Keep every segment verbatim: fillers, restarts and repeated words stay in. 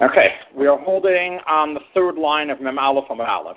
Okay, we are holding on the third line of Mem Aleph Amud Aleph.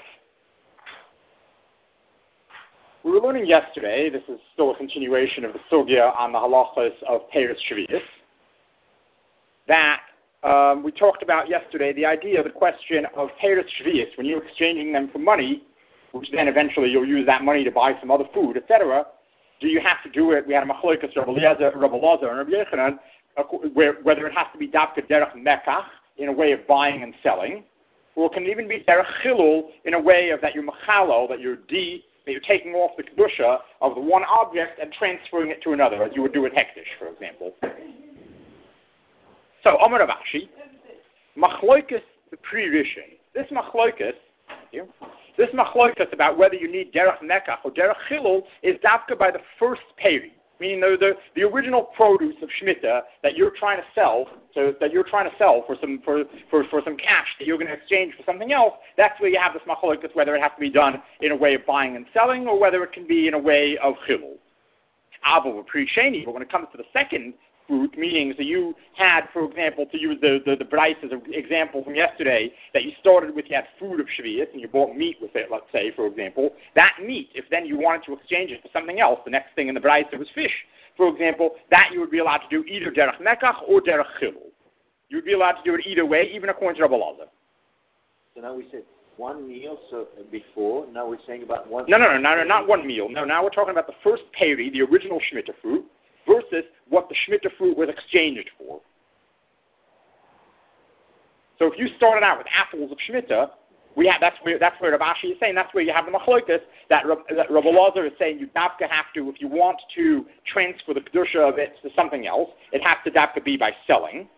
We were learning yesterday, this is still a continuation of the sugya on the halachas of Peiros Shvius, that um, we talked about yesterday the idea, the question of Peiros Shvius, when you're exchanging them for money, which then eventually you'll use that money to buy some other food, et cetera. Do you have to do it? We had a machlokas, Rabbi Eliezer, Rabbi Lazar, and Rabbi Yechanan, where, whether it has to be dafka derech mekach, in a way of buying and selling, or it can even be derech chilul, in a way of that you're machalo, that you're de, that you're taking off the kedusha of the one object and transferring it to another, as you would do with hektish, for example. So, Amar Rav Ashi, machlokas the pre-rishon. This machlokas, thank you, this machlokas about whether you need derech mekach or derech chilul is dafka by the first peri, meaning the, the the original produce of Shemitah that you're trying to sell, so that you're trying to sell for some for, for, for some cash that you're going to exchange for something else. That's where you have this machlokas, whether it has to be done in a way of buying and selling or whether it can be in a way of chilul. Avo pre-sheni, but when it comes to the second fruit, meaning that you had, for example, to use the, the, the Bryce as an example from yesterday, that you started with, you had food of Shvius, and you bought meat with it, let's say, for example. That meat, if then you wanted to exchange it for something else, the next thing in the Bryce was fish, for example, that you would be allowed to do either derech mekach or derech chilul. You would be allowed to do it either way, even according to Rabbi Lazar. So now we said one meal so before, now we're saying about one... No, no, no, no, no, not one meal. No, now we're talking about the first peri, the original Shemitah fruit, versus what the Shemitah fruit was exchanged for. So if you started out with apples of Shemitah, we have, that's where that's where Rav Ashi is saying, that's where you have the machlokas, that, that Rabbi Lazar is saying you dafka have to, if you want to transfer the kedusha of it to something else, it has to dafka be by selling,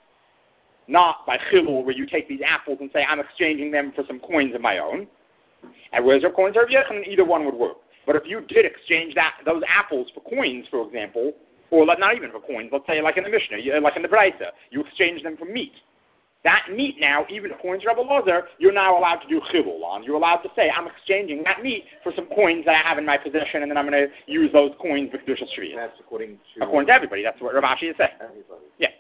not by chilul, where you take these apples and say, I'm exchanging them for some coins of my own. And whereas your coins are Yechanan, either one would work. But if you did exchange that those apples for coins, for example, or not even for coins, let's say like in the Mishnah, like in the Braisa, you exchange them for meat. That meat now, even according to Rabbi Lazar, you're now allowed to do chilul on. You're allowed to say, I'm exchanging that meat for some coins that I have in my possession, and then I'm going to use those coins for Kedushas Shvius. That's according to... According to everybody. That's what Rav Ashi is saying. Everybody. Yeah.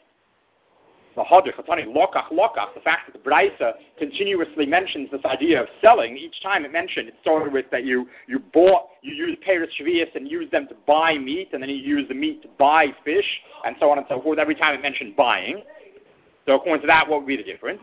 The Hadr, Chatani, Lokach, Lokach, the fact that the Braisa continuously mentions this idea of selling, each time it mentioned, it started with that you, you bought, you used Peiros Shvius and used them to buy meat, and then you used the meat to buy fish, and so on and so forth. Every time it mentioned buying. So according to that, what would be the difference?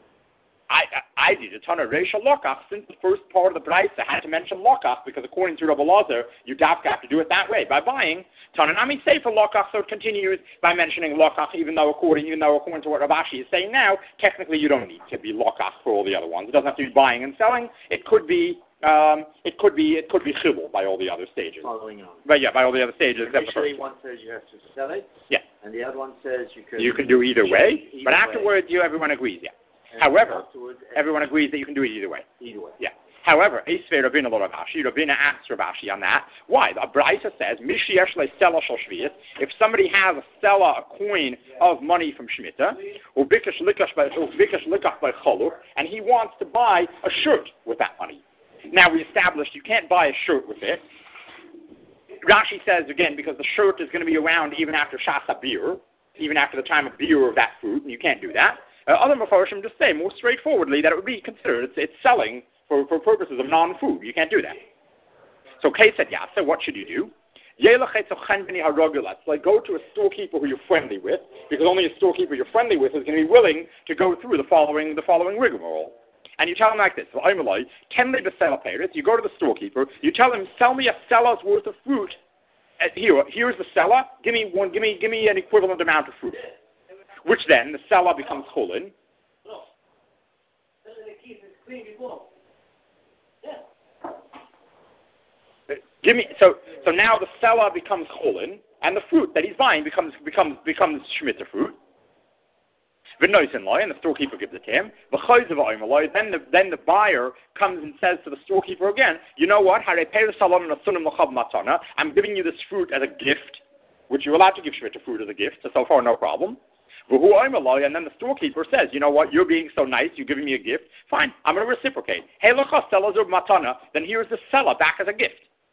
I, I, I did a ton of Reisha Lokach, since the first part of the Braisa had to mention Lokach, because according to Rabbi Lazar, you dafka have to do it that way, by buying. Tananami Sefer Lokach, so it continues by mentioning Lokach, even though according, even though according to what Rav Ashi is saying now, technically you don't need to be Lokach for all the other ones. It doesn't have to be buying and selling. It could be, um, it could be, it could be chilul by all the other stages. Following on. But yeah, by all the other stages. Initially one says you have to sell it. Yeah. And the other one says you can... You can do either way, either but way. Afterwards, you, everyone agrees, yeah. And However, afterwards, everyone agrees that you can do it either way. Either way. Yeah. However, Esvei Rabbeinu lo Rav Ashi, Rabbeinu asks Rav Ashi on that. Why? The Braisa says, Mishi yesh le sela shel Shvius, if somebody has a sela, a coin of money from Shemitah, or bikash likach by bikash likach by chaluk, and he wants to buy a shirt with that money. Now we established you can't buy a shirt with it. Rashi says again because the shirt is going to be around even after Shas Beer, even after the time of beer of that fruit, and you can't do that. Uh, other Mefarshim just say more straightforwardly that it would be considered, it's, it's selling for, for purposes of non-food. You can't do that. So Kay said, yeah, so what should you do? Like go to a storekeeper who you're friendly with, because only a storekeeper you're friendly with is going to be willing to go through the following the following rigmarole. And you tell him like this, you go to the storekeeper, you tell him, sell me a seller's worth of fruit. Uh, here, here's the seller, give me one, give me, give me an equivalent amount of fruit. Which then, the seller becomes chulin. Give me, so, so now the seller becomes chulin, and the fruit that he's buying becomes, becomes, becomes Shemitah fruit. And the storekeeper gives it to him. Then the, then the buyer comes and says to the storekeeper again, you know what? I'm giving you this fruit as a gift, which you're allowed to give Shemitah fruit as a gift, so, so far no problem. And then the storekeeper says, you know what? You're being so nice. You're giving me a gift. Fine. I'm going to reciprocate. Hey, look, then here's the seller back as a gift.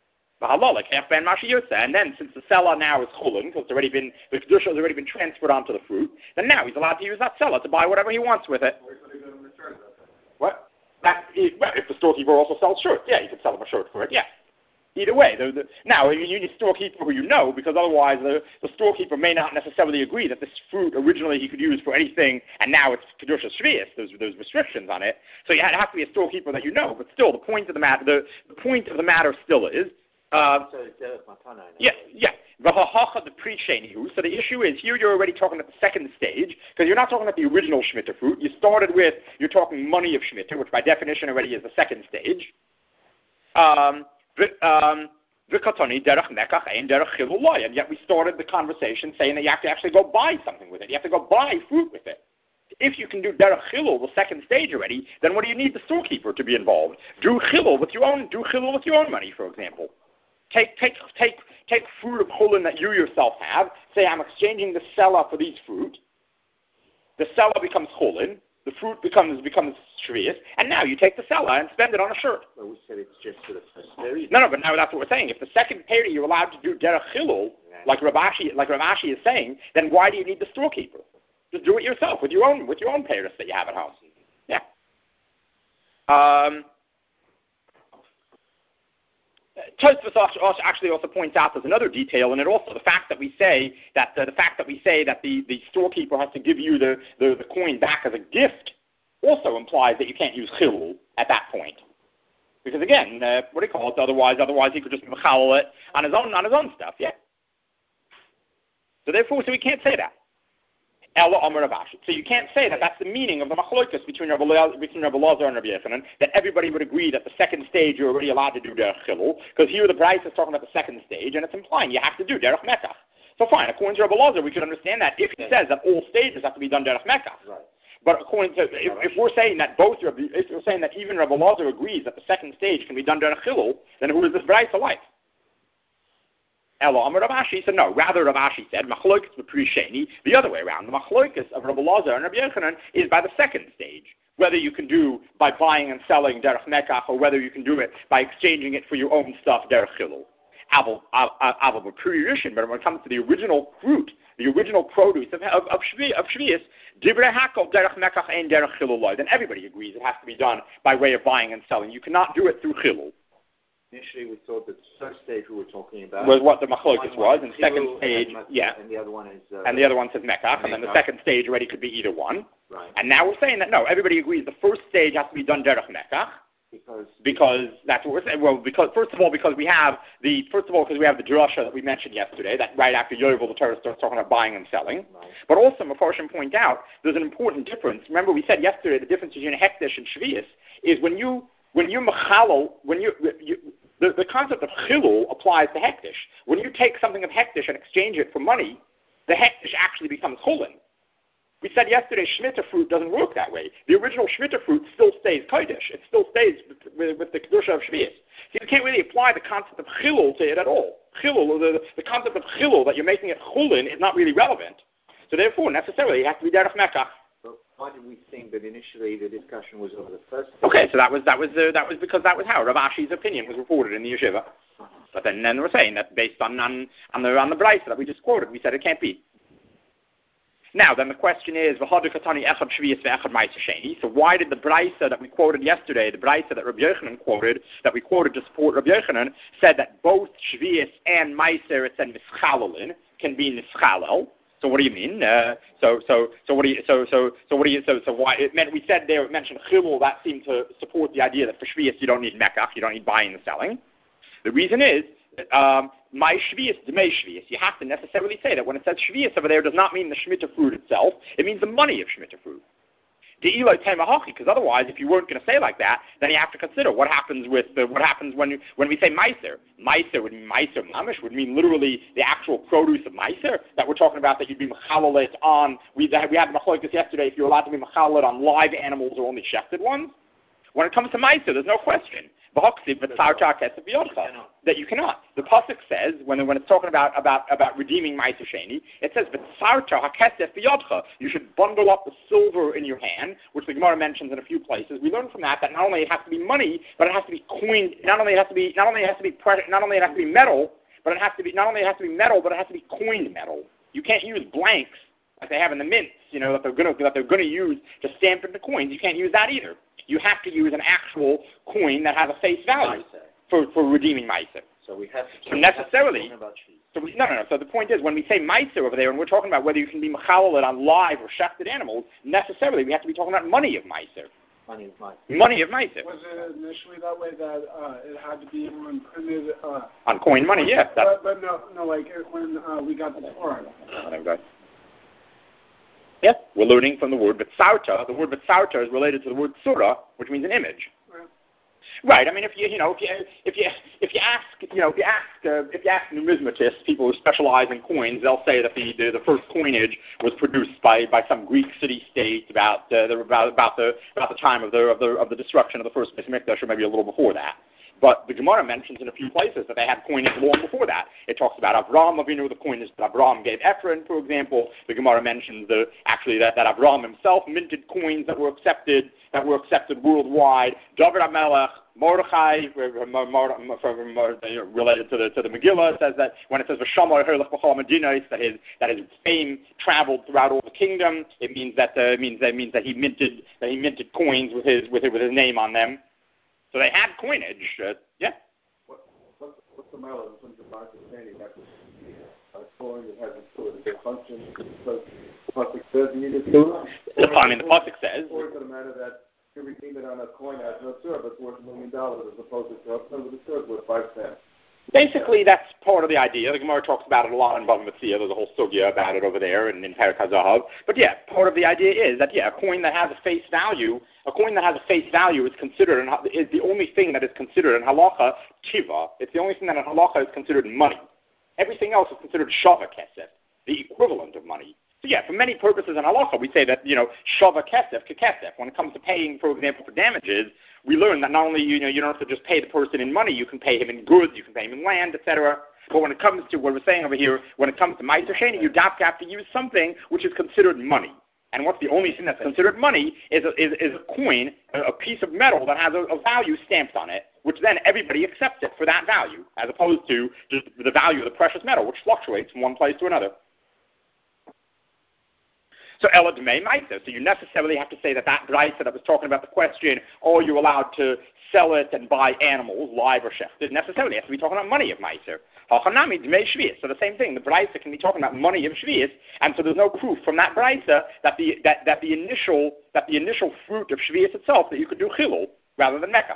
And then, since the seller now is chulin, because it's already been the kedusha has already been transferred onto the fruit, then now he's allowed to use that seller to buy whatever he wants with it. What? That is, well, if the storekeeper also sells shirts, yeah, you could sell him a shirt for it. Yeah. Either way, the, the, now you need a storekeeper who you know, because otherwise the, the storekeeper may not necessarily agree that this fruit originally he could use for anything, and now it's kedusha shvius. There's there's restrictions on it, so you have to be a storekeeper that you know. But still, the point of the matter, the, the point of the matter still is. Uh, so yeah, yeah. The pre-sheni. So the issue is here you're already talking at the second stage, because you're not talking about the original shmita fruit. You started with you're talking money of shmita, which by definition already is the second stage. Um, um, and yet we started the conversation saying that you have to actually go buy something with it. You have to go buy fruit with it. If you can do derech chilul, the second stage already, then what do you need the storekeeper to be involved? Do chilul with your own. Do chilul with your own money, for example. Take take take take fruit of chulin that you yourself have. Say I'm exchanging the seller for these fruit. The seller becomes chulin. The fruit becomes becomes shvius, and now you take the seller and spend it on a shirt. Well, we said it's just for the first period. No, no, but now that's what we're saying. If the second period you're allowed to do derech chilul, yeah. like Rav Ashi, like Rav Ashi is saying, then why do you need the storekeeper? Just do it yourself with your own with your own payers that you have at home. Yeah. Um. Tosfos actually also points out there's another detail, and it also the fact that we say that uh, the fact that we say that the, the storekeeper has to give you the, the, the coin back as a gift also implies that you can't use chilul at that point, because again, uh, what do you call it? Otherwise, otherwise he could just mechalel it on his own on his own stuff. Yeah. So therefore, so we can't say that. Ella Amar Rav Ashi. So you can't say that that's the meaning of the machlokas between Rabbi Elazar and Rabbi Yochanan, that everybody would agree that the second stage you're already allowed to do derech chilul, because here the Bryce is talking about the second stage, and it's implying you have to do derech mekach. So fine, according to Rabbi Elazar, we could understand that if he says that all stages have to be done derech mekach. Right. But according to, if, if we're saying that both, if we're saying that even Rabbi Elazar agrees that the second stage can be done derech chilul, then who is this Bryce like? Ella Amar Rav Ashi said no. Rather, Rav Ashi said machlokas b'pri-sheni, the other way around. The machlokas of Rabbi Elazar and Rabbi Yochanan is by the second stage, whether you can do by buying and selling derech mekach, or whether you can do it by exchanging it for your own stuff derech chilul. Aval b'pri-rishon, but when it comes to the original fruit, the original produce of of of shvius, divrei hakol derech mekach and derech chilul, then everybody agrees it has to be done by way of buying and selling. You cannot do it through chilul. Initially, we thought that the first stage we were talking about was what the machlokas was, and second stage, and, yeah, and the other one is, uh, and the other one says mekach, and then the second stage already could be either one. Right. And now we're saying that no, everybody agrees the first stage has to be done derech mekach, because because that's what we're saying. Well, because first of all, because we have the first of all because we have the drasha that we mentioned yesterday, that right after Yovel the Torah starts talking about buying and selling. Right. But also, Mefarshim point out there's an important difference. Remember, we said yesterday the difference between hektish and shvius is when you when you mechalal when you, you The, the concept of chilul applies to hektish. When you take something of hektish and exchange it for money, the hektish actually becomes chulin. We said yesterday shmita fruit doesn't work that way. The original shmita fruit still stays kodesh. It still stays with, with the kedusha of shvius. So you can't really apply the concept of chilul to it at all. Chilul, the, the concept of chilul, that you're making it chulin, is not really relevant. So therefore, necessarily, it has to be derech mekach. Why did we think that initially the discussion was over the first? Okay, so that was that was uh, that was because that was how Rav Ashi's opinion was reported in the yeshiva. But then, then we're saying that based on on, on the on the brayso that we just quoted, we said it can't be. Now, then the question is, so why did the brayso that we quoted yesterday, the brayso that Rabbi Yochanan quoted, that we quoted to support Rabbi Yochanan, said that both shvius and meiser, it said mischalelin, can be nischalel. So what do you mean? Uh, so so so what do you so so so what do you so so why it meant we said there it mentioned chilul, that seemed to support the idea that for shvius you don't need mekach, you don't need buying and selling. The reason is um, my shvius demei shvius. You have to necessarily say that when it says shvius over there, it does not mean the shmita fruit itself. It means the money of shmita fruit. Because otherwise, if you weren't going to say like that, then you have to consider what happens with the, what happens when when we say meiser. Meiser would mean meiser mamish, would mean literally the actual produce of meiser that we're talking about, that you'd be mechalalet on. We we had machlokas yesterday if you're allowed to be mechalalet on live animals or only shechted ones. When it comes to meiser, there's no question. That you cannot. The pasuk says when when it's talking about about about redeeming ma'aser sheni, it says you should bundle up the silver in your hand, which the Gemara mentions in a few places. We learn from that that not only it has to be money, but it has to be coined. Not only it has to be not only it has to be not only it has to be metal, but it has to be not only it has to be metal, but it has to be coined metal. You can't use blanks like they have in the mints, you know, that they're going to that they're going to use to stamp into coins. You can't use that either. You have to use an actual coin that has a face value for, for redeeming ma'aser. So we have to so necessarily. Have about so we, no, no, no. So the point is, when we say ma'aser over there, and we're talking about whether you can be mechalel on live or shechted animals, necessarily we have to be talking about money of ma'aser. Money of ma'aser. Money of ma'aser. Was it initially that way that uh, it had to be on printed uh, on coin money? Yeah. But, but no, no, like when uh, we got the Torah. Yeah, we're learning from the word B'tzarta. The word B'tzarta is related to the word Tzura, which means an image. Right. Right. I mean, if you you know if you if you if you ask you know if you ask uh, if you ask numismatists, people who specialize in coins, they'll say that the the, the first coinage was produced by, by some Greek city-state about uh, the about about the about the time of the of the of the destruction of the first Beis Mikdash, or maybe a little before that. But the Gemara mentions in a few places that they had coinage long before that. It talks about Avraham Avinu, the coinage that Avraham gave Ephron, for example. The Gemara mentions the, actually that, that Avraham himself minted coins that were accepted that were accepted worldwide. David HaMelech, Mordechai, related to the to the Megillah, says that when it says V'shamar Herlech B'chol Medinos, that his that his fame traveled throughout all the kingdom. It means that uh, means that means that he minted that he minted coins with his with with his name on them. So they had coinage, uh, yeah. What, what's, what's the matter in terms of understanding that a coin that has a sort of function because the pasuk says you need a tzura? I mean, the pasuk says. Or is it a matter that you redeem it on a coin that has no tzura, but it's worth a million dollars as opposed to a tzura with a tzura worth five cents? Basically, that's part of the idea. The Gemara talks about it a lot in Bava Metzia. There's a whole sugya about it over there and in Perek HaZahav. But yeah, part of the idea is that, yeah, a coin that has a face value, a coin that has a face value is considered, in, is the only thing that is considered in halacha tiva. It's the only thing that in halacha is considered money. Everything else is considered shava kesef, the equivalent of money. So yeah, for many purposes in halacha, we say that, you know, shava kesef, kekesef. When it comes to paying, for example, for damages, we learn that not only, you know, you don't have to just pay the person in money, you can pay him in goods, you can pay him in land, et cetera. But when it comes to what we're saying over here, when it comes to ma'aser sheni, you have to use something which is considered money. And what's the only thing that's considered money is a, is, is a coin, a, a piece of metal that has a, a value stamped on it, which then everybody accepts it for that value, as opposed to just the value of the precious metal, which fluctuates from one place to another. So Ela D'mei Ma'aser. So you necessarily have to say that that brayso that was talking about the question, are you allowed to sell it and buy animals, live or shechted? Necessarily has to be talking about money of Ma'aser. Hachanami D'mei Shvius. So the same thing. The brayso can be talking about money of Shvius, and so there's no proof from that brayso that the that, that the initial that the initial fruit of Shvius itself that you could do chilul rather than mekach.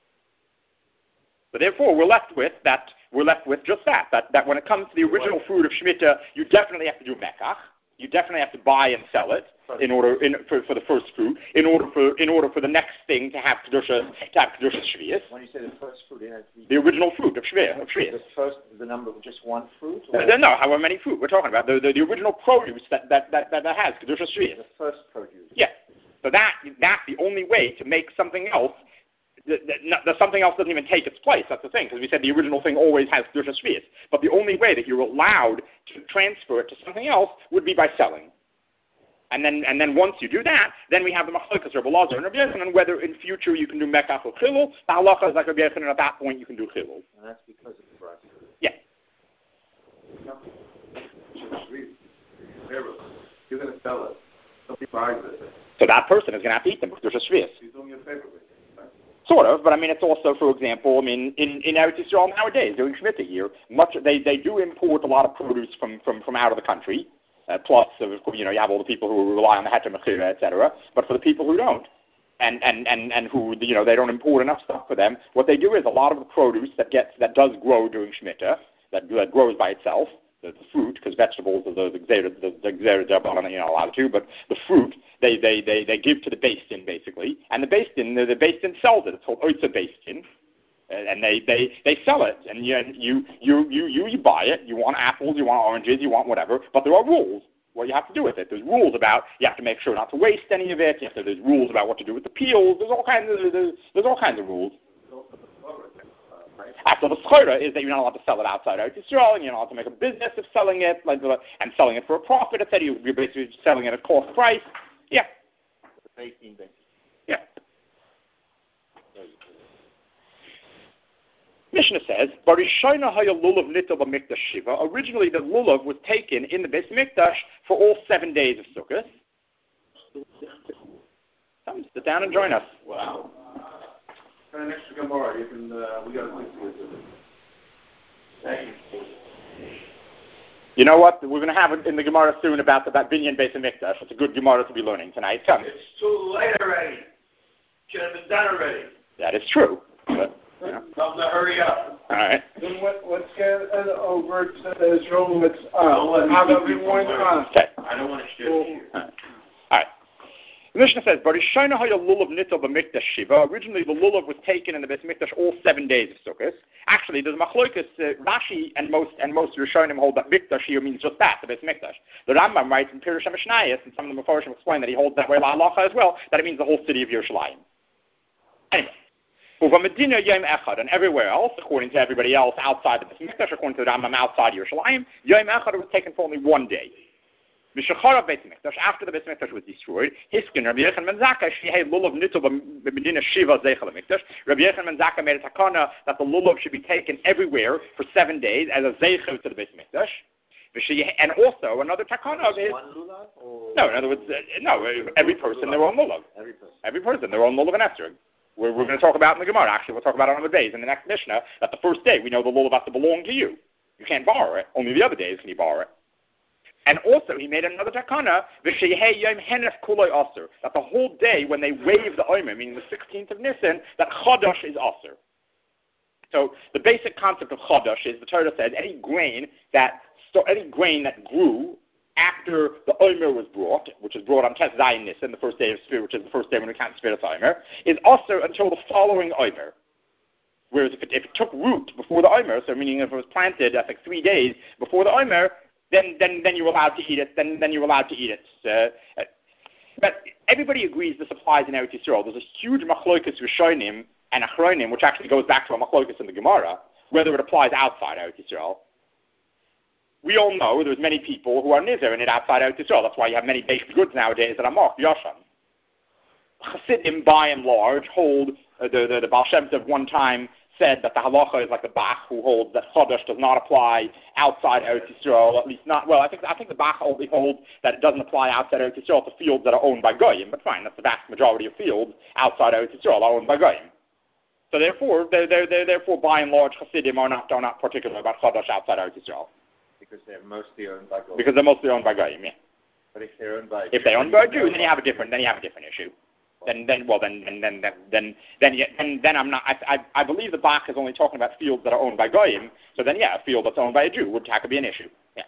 So therefore, we're left with that. We're left with just that. That that when it comes to the original fruit of Shemitah, you definitely have to do mekach. You definitely have to buy and sell it in order in, for, for the first fruit. In order for in order for the next thing to have kedusha to have kedusha shvius. When you say the first fruit, it has to be the original fruit of shvius. Of shvius. The first, the number of just one fruit. Or? No, no, however many fruit we're talking about. The the, the original produce that that that, that, that has kedusha shvius. The first produce. Yeah. So that that's the only way to make something else. The, the, the, something else doesn't even take its place. That's the thing, because we said the original thing always has kedusha shvius. But the only way that you're allowed to transfer it to something else would be by selling. And then, and then once you do that, then we have the machlokes Rabbi Elazar and Rabbi Yochanan, and whether in future you can do mekach or chilul. The halacha is like Rabbi Yochanan, at that point you can do chilul. And that's because of the price. Yeah. You're going to sell it. Somebody buys it. So that person is going to have to eat them because there's a shvius. He's doing it favorably. Sort of, but I mean, it's also, for example, I mean, in, in Eretz Yisrael nowadays, doing Shemitah here, much they, they do import a lot of produce from, from, from out of the country. Uh, plus, uh, you know, you have all the people who rely on the Heter Mechira, et cetera. But for the people who don't, and, and, and, and who, you know, they don't import enough stuff for them, what they do is a lot of the produce that gets that does grow during Shemitah, that, that grows by itself, the, the fruit, because vegetables are the Gzeira, the, the Gzeira D'Rabbanan, you're not allowed to, but the fruit, they, they, they, they give to the Beis Din, basically. And the Beis Din, the, the Beis Din sells it. It's called Oitza Beis Din. And they, they, they sell it, and you, you, you, you, you, you buy it. You want apples, you want oranges, you want whatever, but there are rules. What you have to do with it. There's rules about, you have to make sure not to waste any of it. You have to, there's rules about what to do with the peels. There's all kinds of, there's, there's all kinds of rules. So the After the schora is that you're not allowed to sell it outside Eretz Yisrael, and you're not allowed to make a business of selling it, like, and selling it for a profit, et cetera. You're basically selling it at cost price. Yeah. Yeah. Mishnah says, originally the lulav was taken in the Beis Mikdash for all seven days of Sukkot. Come sit down and join us. Wow. And an extra Gemara, you can, uh, we got to fix it. Thank you. You know what? We're going to have it in the Gemara soon about the Binyan Beis Mikdash. It's a good Gemara to be learning tonight. Come. It's too late already. Should have been done already. That is true. But, you know. Tell them to hurry up. All right. Then what, let's get it over to Israel. Let's uh, have everyone on. Okay. I don't want to share it here. All right. All right. The Mishnah says, originally the lulav was taken in the Beis Mikdash all seven days of Sukkot. Actually, there's machlokas, uh, Rashi and most and most Rishonim hold that Mikdash here means just that, the Beis Mikdash. The Rambam writes in Pirush HaMishnayos, and some of the Mefarshim explain that he holds that way la halacha as well, that it means the whole city of Yerushalayim. Anyway, Medina Yom Echad, and everywhere else, according to everybody else outside the Beis Mikdash, according to the Rambam outside Yerushalayim, Yom Echad was taken for only one day. Mishachara Beis Mikdash, after the Beis Mikdash was destroyed, Hiskin Rabbi Yechon ben Zakkai shehei lulav nitol b'medina shiva zeichel Mikdash. Rabbi Yechon ben Zakkai made a takana that the lulav should be taken everywhere for seven days as a zeichel to the Beis Mikdash. And also another takana is one lulav, or no, in other words, uh, no, every person their own lulav. Every person. Every person their own lulav and esrog. We're, we're going to talk about in the Gemara. Actually, we'll talk about it on the days in the next Mishnah. That the first day we know the lulav has to belong to you. You can't borrow it. Only the other days can you borrow it. And also, he made another takana, v'shehei yom henef kuloi aser, that the whole day when they wave the omer, meaning the sixteenth of Nisan, that chadash is aser. So the basic concept of chadash is the Torah says any grain that any grain that grew after the omer was brought, which is brought on Tes Zayin Nisan, the first day of Spir, which is the first day when we count Spirit omer, is aser until the following omer. Whereas if it, if it took root before the omer, so meaning if it was planted, I think three days before the omer, Then, then, then you're allowed to eat it. Then, then you're allowed to eat it. Uh, but everybody agrees this applies in Eretz Yisrael. There's a huge machlokas Rishonim and Achronim, which actually goes back to a machlokas in the Gemara, whether it applies outside Eretz Yisrael. We all know there's many people who are nizer in it outside Eretz Yisrael. That's why you have many baked goods nowadays that are marked Yasham. Chassidim, by and large, hold uh, the the, the Baal Shem Tov one time said that the halacha is like the Bach, who holds that Chodesh does not apply outside Eretz Yisrael, at least not, well, I think I think the Bach only holds that it doesn't apply outside Eretz Yisrael to fields that are owned by Goyim, but fine, that's the vast majority of fields outside Eretz Yisrael are owned by Goyim. So therefore, they're, they're, they're, therefore, by and large, Chassidim are not, are not particular about Chodesh outside Eretz Yisrael. Because they're mostly owned by Goyim. Because they're mostly owned by Goyim, yeah. But if they're owned by If they're owned by a Jew, then you have a different, then you have a different issue. Then, then, well, then, then, then, then, then, then, then, then I'm not. I, I, I believe the Bach is only talking about fields that are owned by Goyim. So then, yeah, a field that's owned by a Jew would have to be an issue. Yeah.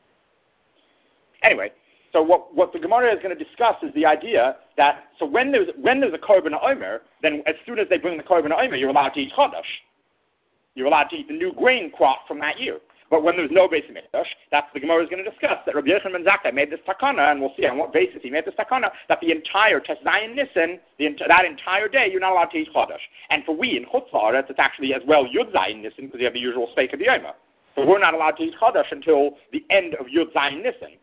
Anyway, so what what the Gemara is going to discuss is the idea that so when there's when there's a korban omer, then as soon as they bring the korban omer, you're allowed to eat chodesh. You're allowed to eat the new grain crop from that year. But when there's no Beis Mikdash, that's the Gemara is going to discuss, that Rabbi Yechon ben Zakkai made this takana, and we'll see on what basis he made this takana, that the entire Tes Zayin Nisan, the ent- that entire day, you're not allowed to eat Chodesh. And for we, in Chutz La'aretz, it's actually as well Yud Zayin Nisan, because you have the usual Speik of the Yoma. So we're not allowed to eat Chodesh until the end of Yud Zayin Nisan.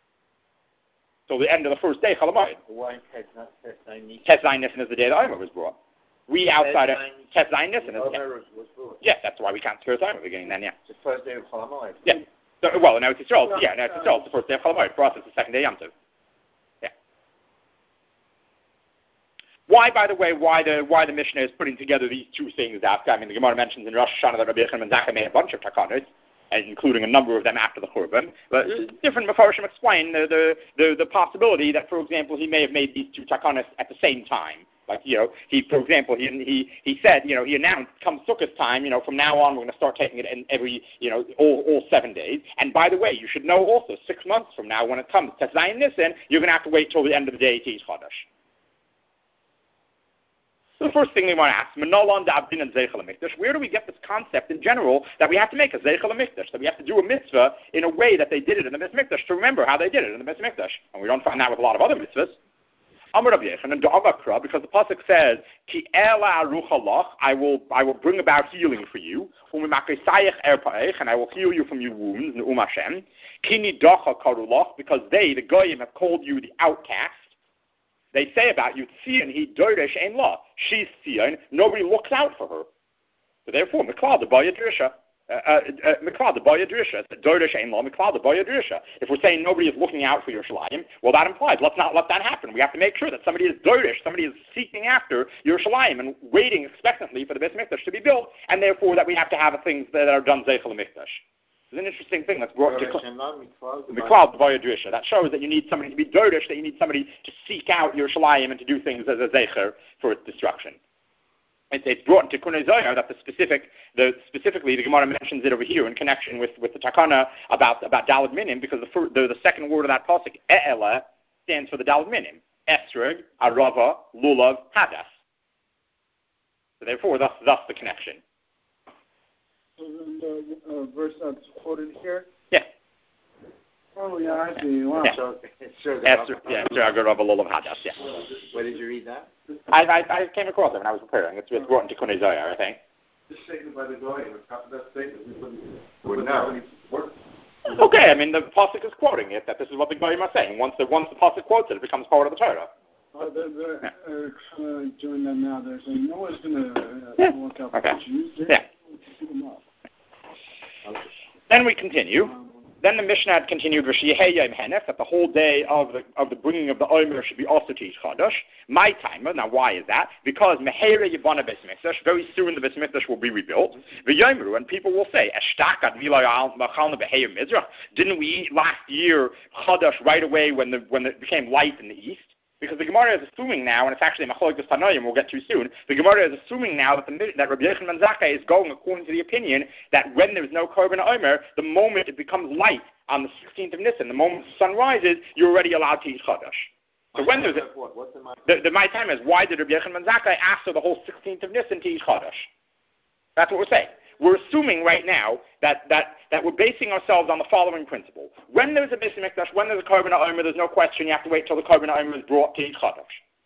So the end of the first day, Chalamoid. Why Tes Zayin Nisan? Tes Zayin Nisan is the day the Omer was brought. We outside of Tes Zayin Nisan. Yes, that's why we can't secure the Omer beginning then, yeah. It's the first day of Chalamoid. Yeah. So, well, now it's Yisrael. Yeah, now it's Yisrael. It's the first day of Chalamoid. For us, it's the second day Yom Tov. Yeah. Why, by the way, why the why the Mishnah is putting together these two things after? I mean, the Gemara mentions in Rosh Hashanah that Rabbi Yechon ben Zakkai made a bunch of takanos, including a number of them after the Churban. But different Mefarshim explain the, the the the possibility that, for example, he may have made these two takanos at the same time. Like, you know, he, for example, he he he said, you know, he announced, come Sukkot time, you know, from now on we're going to start taking it in every, you know, all, all seven days. And by the way, you should know also, six months from now when it comes to Tes Zayin Nisan, you're going to have to wait till the end of the day to eat Chodesh. So the first thing we want to ask, Menolan da'abdin and Zeichel HaMikdash, where do we get this concept in general that we have to make a Zeichel HaMikdash, that we have to do a mitzvah in a way that they did it in the Beis Mikdash, to remember how they did it in the Beis Mikdash? And we don't find that with a lot of other mitzvahs. Amar Rabbi Yochanan, the Amakra, because the pasuk says, "Ki ela ruchalach," I will, I will bring about healing for you. Umimakesayich erpaech, and I will heal you from your wounds. Ne'um Hashem. Kini dacha karulach, because they, the goyim, have called you the outcast. They say about you, Tzion he doresh ein la. She's Tzion. Nobody looks out for her. So therefore, Miklal the Baya Drisha. Miklal the Baya Drisha. Doresh ein la. Miklal the Baya Drisha. If we're saying nobody is looking out for your shalayim, well, that implies let's not let that happen. We have to make sure that somebody is doresh, somebody is seeking after your shalayim and waiting expectantly for the Beis Mikdash to be built, and therefore that we have to have things that are done zeichel mikdash. It's an interesting thing that's brought to Miklal B'Vaya Drisha. That shows that you need somebody to be Dorish, that you need somebody to seek out your Shalayim and to do things as a Zecher for its destruction. It's, it's brought into Kunei Zohar that the specific, the, specifically the Gemara mentions it over here in connection with, with the Takana about, about Daled Minim, because the, fir, the, the second word of that pasuk, E'ela, stands for the Daled Minim. Esrog, Arava, Lulav, Hadas. So therefore, thus, thus the connection. The uh, verse that's quoted here? Yeah. Oh, yeah, I see. Wow. Yeah. So, so Esther, yeah, Esther Agarava Lulav Hadas, yeah. Where did you read that? I, I, I came across it when I was preparing. It's, it's brought into Kunei Zohar, I think. Just taken by the guy, that statement, we wouldn't, Wouldn't wouldn't have know. any work. Okay, I mean, the pasuk is quoting it, that this is what the Goyim are saying. Once the, once the pasuk quotes it, it becomes part of the Torah. Uh, they're they're uh, kind of doing that now. They're saying no one's going to uh, Yeah. look out Okay. for Jews. They're Yeah. shoot them up. Then we continue. Um, Then the Mishnah had continued with Shehei Yom Henef, that the whole day of the of the bringing of the Omer should be also to each Chodesh. My timer. Now, why is that? Because Meheira Yibana Beis Mikdash. Very soon the Beis Mikdash will be rebuilt. V'Yomru, and people will say, Eshtakat Vilayal Machalna Beheir Mizrach. Didn't we eat last year Chodesh right away when the when it became light in the east? Because the Gemara is assuming now, and it's actually Machlokes Tanoim, we'll get to soon, the Gemara is assuming now that, the, that Rabbi Yochanan ben Zakkai is going according to the opinion that when there's no Korban Omer, the moment it becomes light on the sixteenth of Nisan, the moment the sun rises, you're already allowed to eat Chodesh. So when there's a, what? What's the my the, the my time is, why did Rabbi Yochanan ben Zakkai ask for the whole sixteenth of Nisan to eat Chodesh? That's what we're saying. We're assuming right now that, that, that we're basing ourselves on the following principle. When there's a Beis Mikdash, when there's a Korban Omer, there's no question you have to wait till the Korban Omer is brought to eat Chodesh.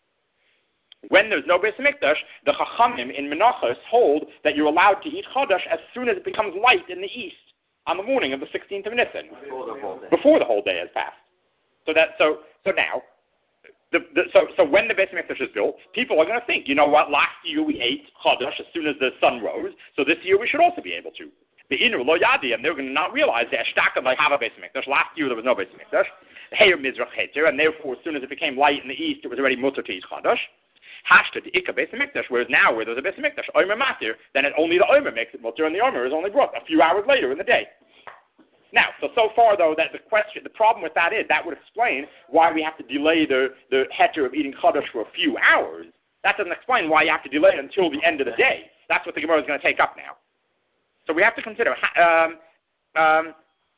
When there's no Beis Mikdash, the Chachamim in Menachos hold that you're allowed to eat Chodesh as soon as it becomes light in the east on the morning of the sixteenth of Nisan, before the whole day? before the whole day has passed. So that so so now, the, the, so so when the Beis Mikdash is built, people are going to think, you know what? Last year we ate Chodesh as soon as the sun rose, so this year we should also be able to. The Inu Lo Yadi, and they're going to not realize that Eshtakat like have a Beis Mikdash. Last year there was no Beis Mikdash. Heir Mizrach Heter, and therefore as soon as it became light in the east, it was already mutter to eat Chodesh. Hashta the Ikka Beis Mikdash, whereas now where there's a Beis Mikdash, Omer Matir, then it, only the Omer makes it mutter, and the Omer is only brought a few hours later in the day. Now, so so far though, that the question, the problem with that is that would explain why we have to delay the the heter of eating Chodesh for a few hours. That doesn't explain why you have to delay it until the end of the day. That's what the Gemara is going to take up now. So we have to consider. Um, um,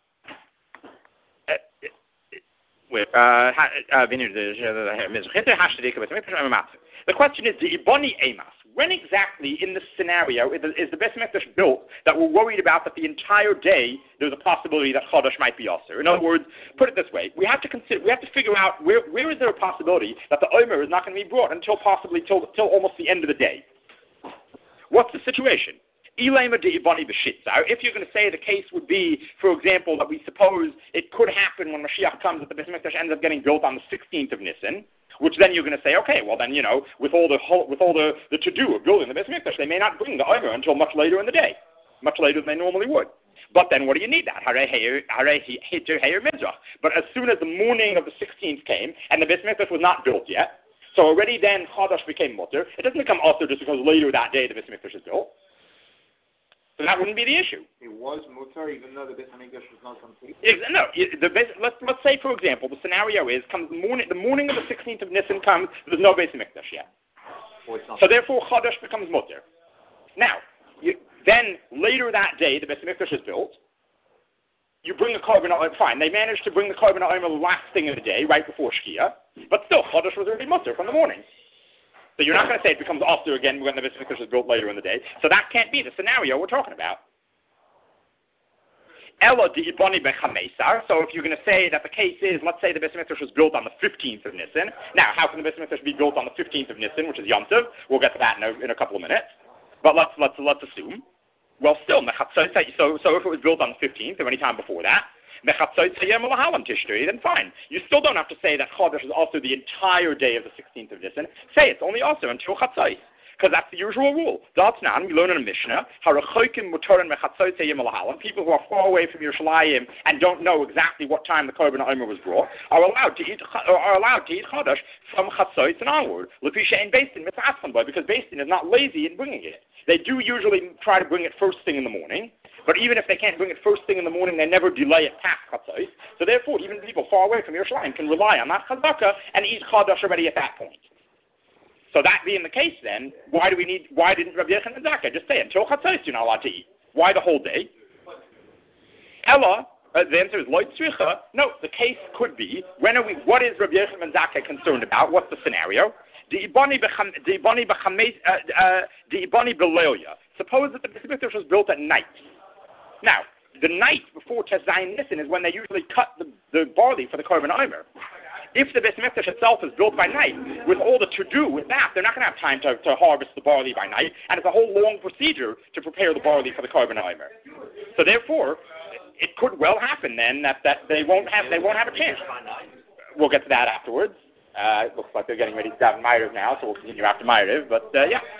the question is, the Iboni Emas. When exactly in this scenario is the, is the Beis Mikdash built that we're worried about that the entire day there's a possibility that Chodesh might be also? In other words, put it this way: we have to consider, we have to figure out where where is there a possibility that the Omer is not going to be brought until possibly till till almost the end of the day. What's the situation? If you're going to say the case would be, for example, that we suppose it could happen when Mashiach comes that the Beis Mikdash ends up getting built on the sixteenth of Nisan, which then you're going to say, okay, well then, you know, with all the whole, with all the, the to-do of building the Beis Mikdash, they may not bring the Omer until much later in the day, much later than they normally would. But then what do you need that? But as soon as the morning of the sixteenth came, and the Beis Mikdash was not built yet, so already then Chodesh became mutter. It doesn't become mutter just because later that day the Beis Mikdash is built. So that wouldn't be the issue. It was mutar even though the Beis Hamikdash was not complete? No, the, let's, let's say, for example, the scenario is comes the morning, the morning of the sixteenth of Nisan comes, there's no Beis Hamikdash yet. Well, so therefore, Chodesh becomes mutar. Now, you, then later that day, the Beis Hamikdash is built. You bring the Korban Omer, fine, they managed to bring the Korban Omer the last thing of the day, right before Shkia, but still, Chodesh was already mutar from the morning. So you're not going to say it becomes after again when the Beis Mikdash is built later in the day. So that can't be the scenario we're talking about. Ella di Iboni Bechamesar. So if you're going to say that the case is, let's say the Beis Hamikdash was built on the fifteenth of Nisan. Now, how can the Beis Hamikdash be built on the fifteenth of Nisan, which is Yom Tov? We'll get to that in a, in a couple of minutes. But let's let's let's assume. Well, still, so so if it was built on the fifteenth or any time before that, then fine. You still don't have to say that Chodesh is also the entire day of the sixteenth of Nisan. Say it's only also until Chatzos. Because that's the usual rule. Datnan, we learn in a Mishnah, people who are far away from Yerushalayim and don't know exactly what time the Korban Omer was brought are allowed to eat are allowed to eat Chodesh from Chatzos and onward. Because Beis Din is not lazy in bringing it. They do usually try to bring it first thing in the morning, but even if they can't bring it first thing in the morning, they never delay it past Chatzos. So therefore, even people far away from Yerushalayim can rely on that Chazaka and eat Chodesh already at that point. So that being the case, then why do we need? Why didn't Rabbi Yochanan and Zakkai just say until Chatzos you're not allowed to eat? Why the whole day? Ella, uh, the answer is loy tzricha. No, the case could be when are we? What is Rabbi Yochanan and Zakkai concerned about? What's the scenario? The ibani belelia. Suppose that the Beis Hamikdash was built at night. Now, the night before Tes Zayin Nisan is when they usually cut the, the barley for the Korban Omer. If the Beis Hamikdash itself is built by night, with all the to-do with that, they're not going to have time to, to harvest the barley by night, and it's a whole long procedure to prepare the barley for the Korban Omer. So therefore, it could well happen then that, that they won't have they won't have a chance. We'll get to that afterwards. Uh, it looks like they're getting ready to daven Ma'ariv now, so we'll continue after Ma'ariv. But uh, yeah.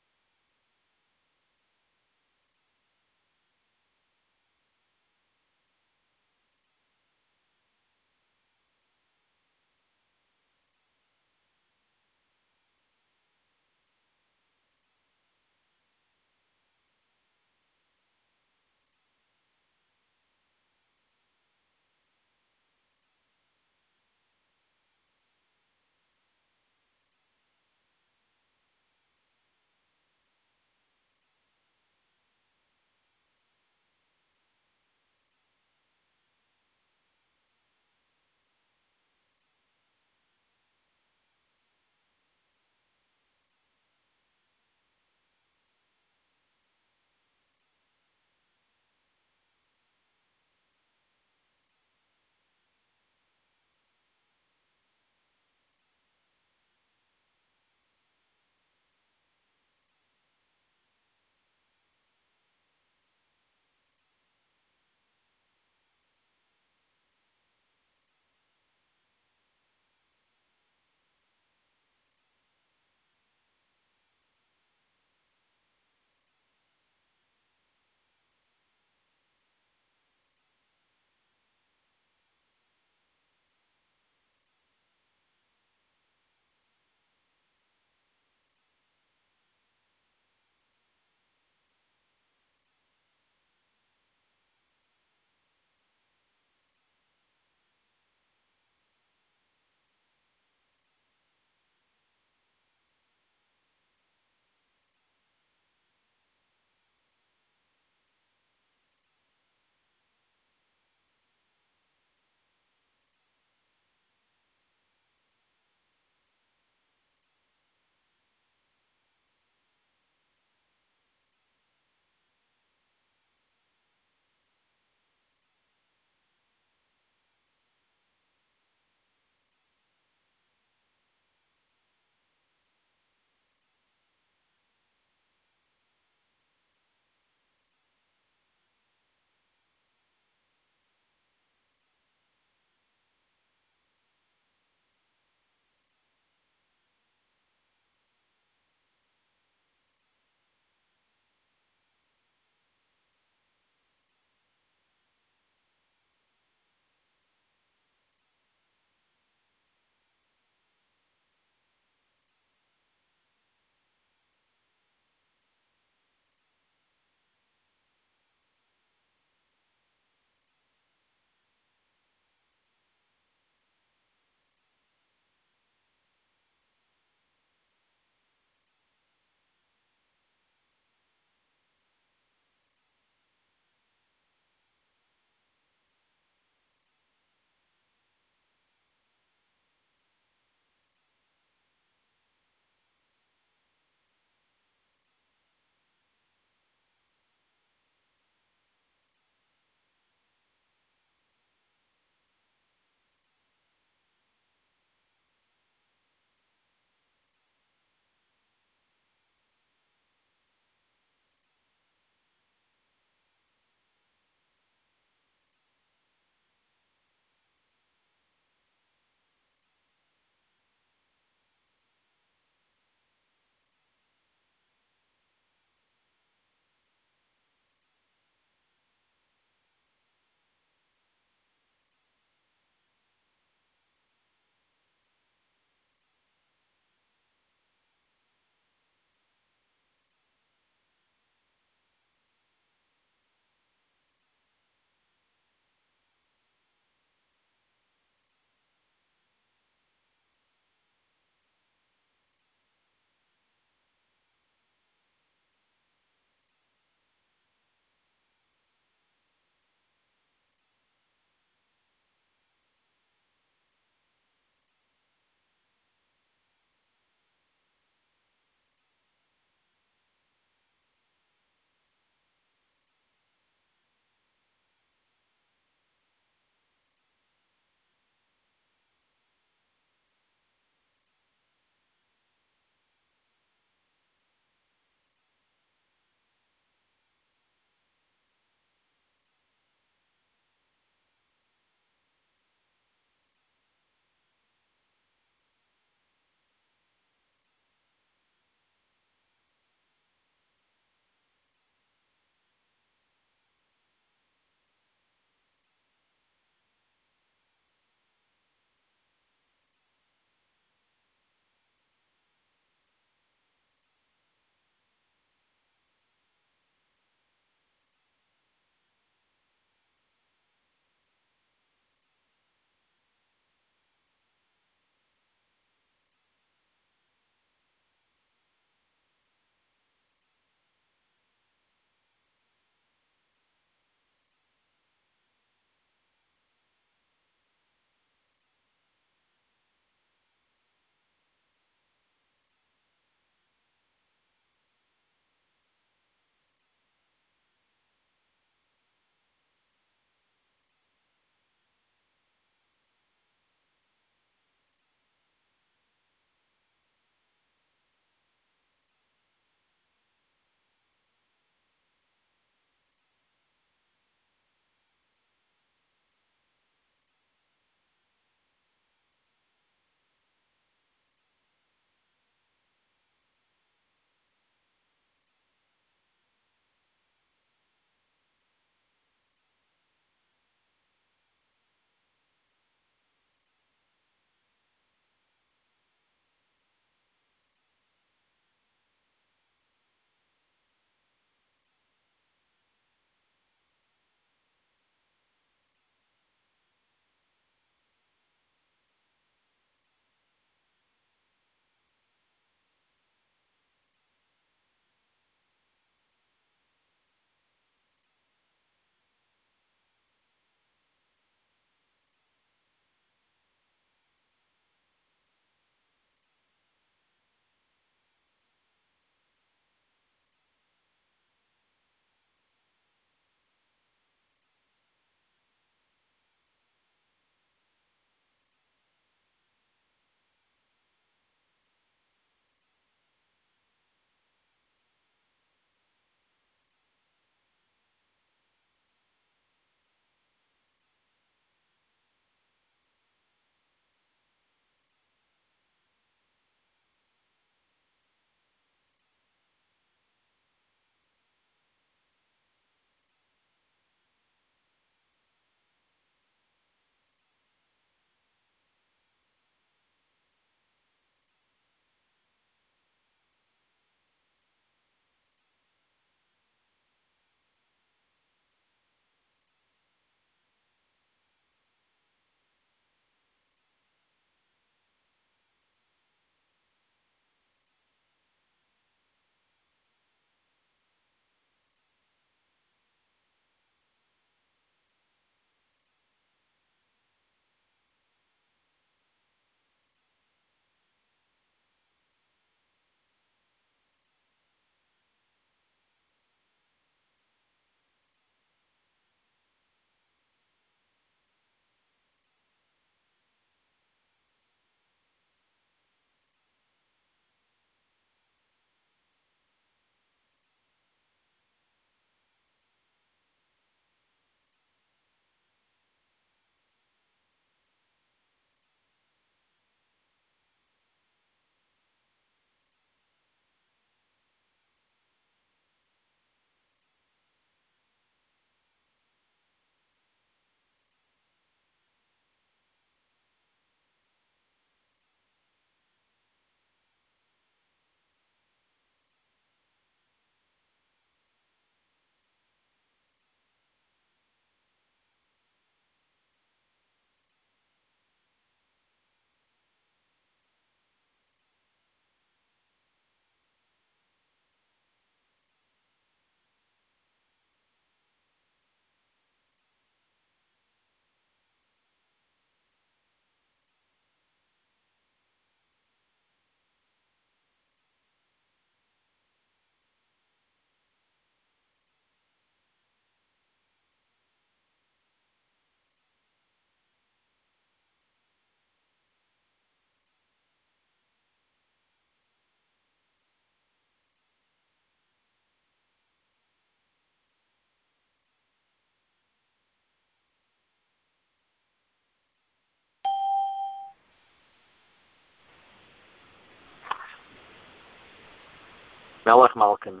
Melech Malkin.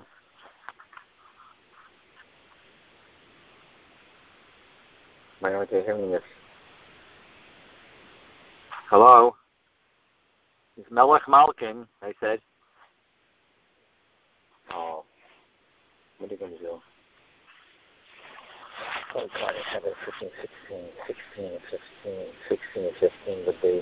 Why aren't they hearing this? Hello? It's Melech Malkin, I said. Oh. What are you going to do? Oh, God, I have it fifteen, sixteen, sixteen, fifteen, sixteen, fifteen would be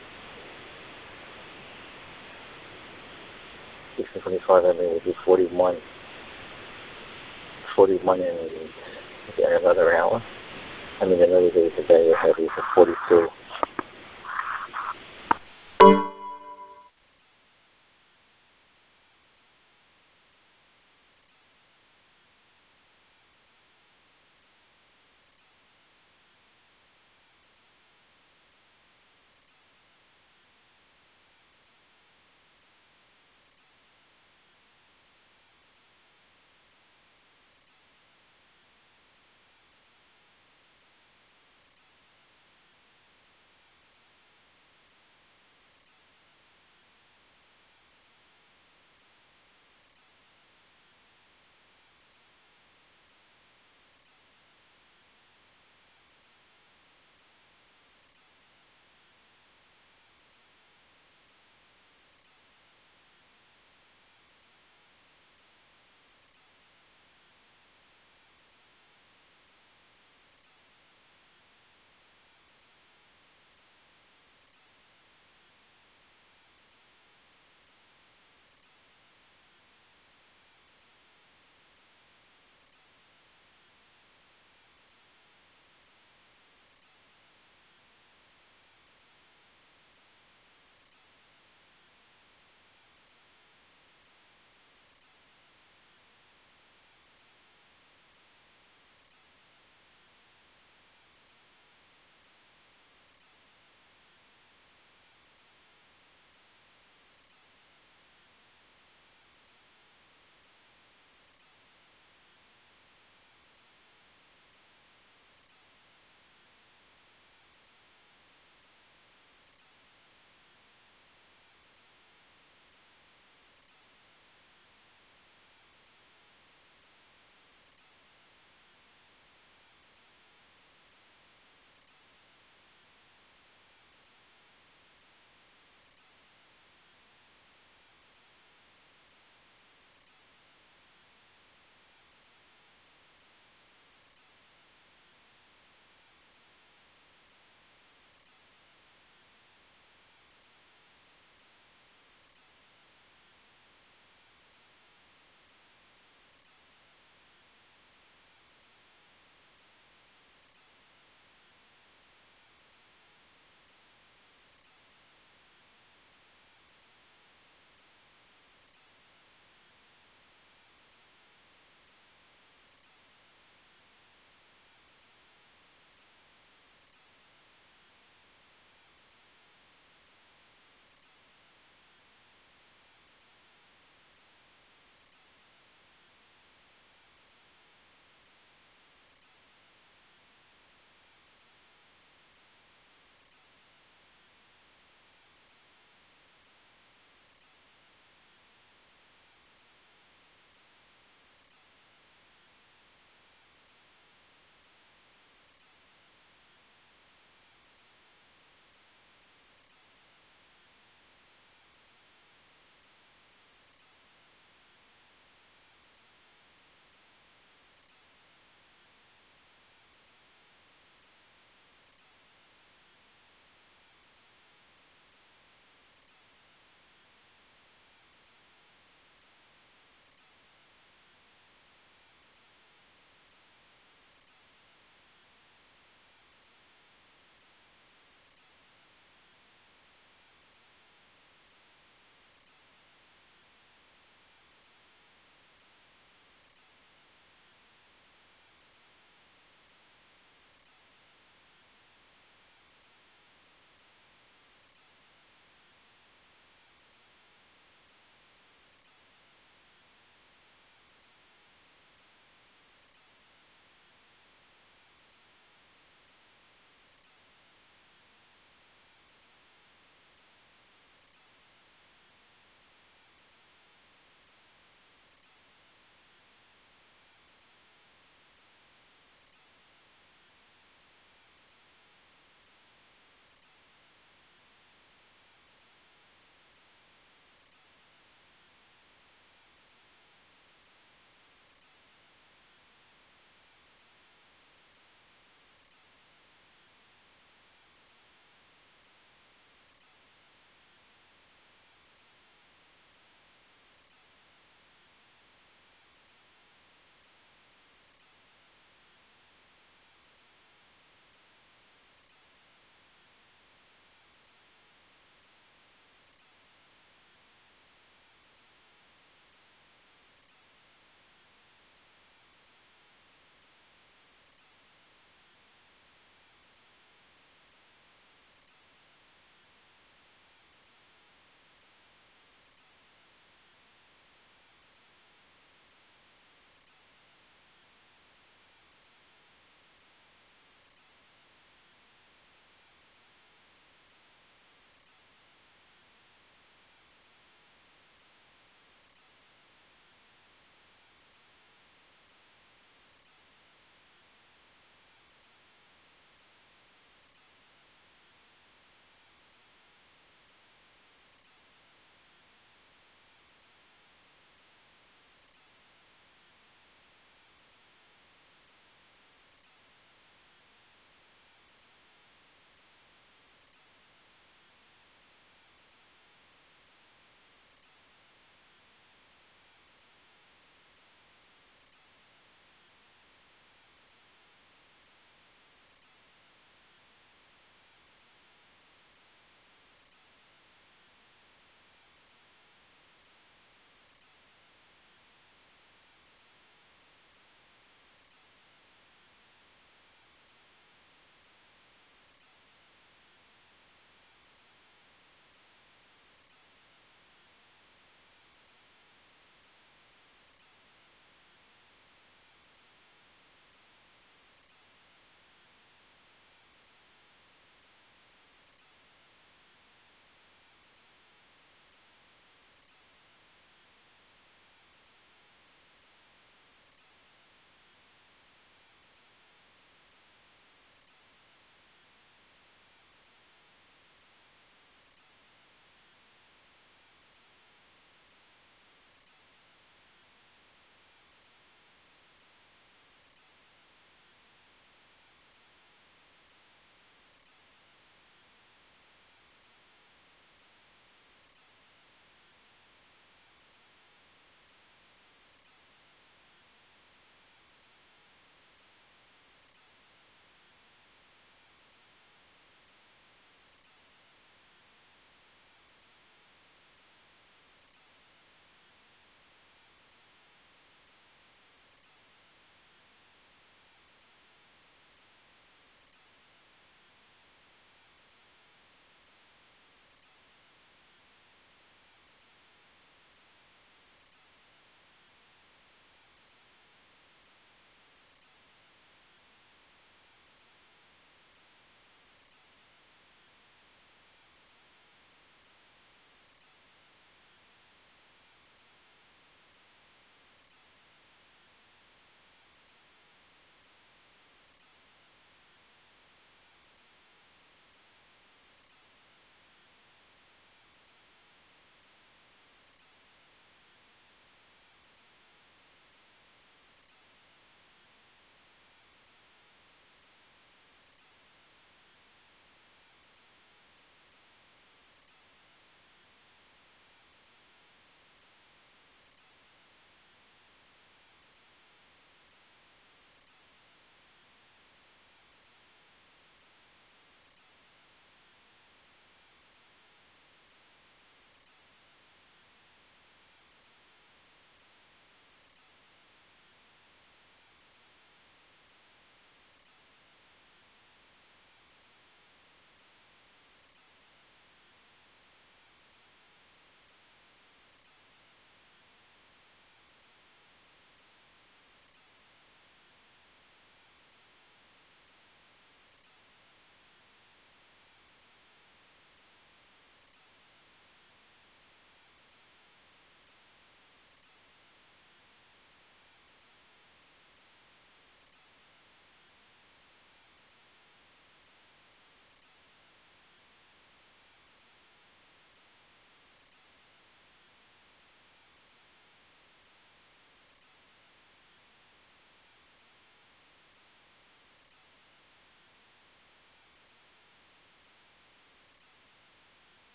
sixteen, twenty-five, I mean, would be forty-one. forty-one and another hour. I mean, another day today, I have you for forty-two.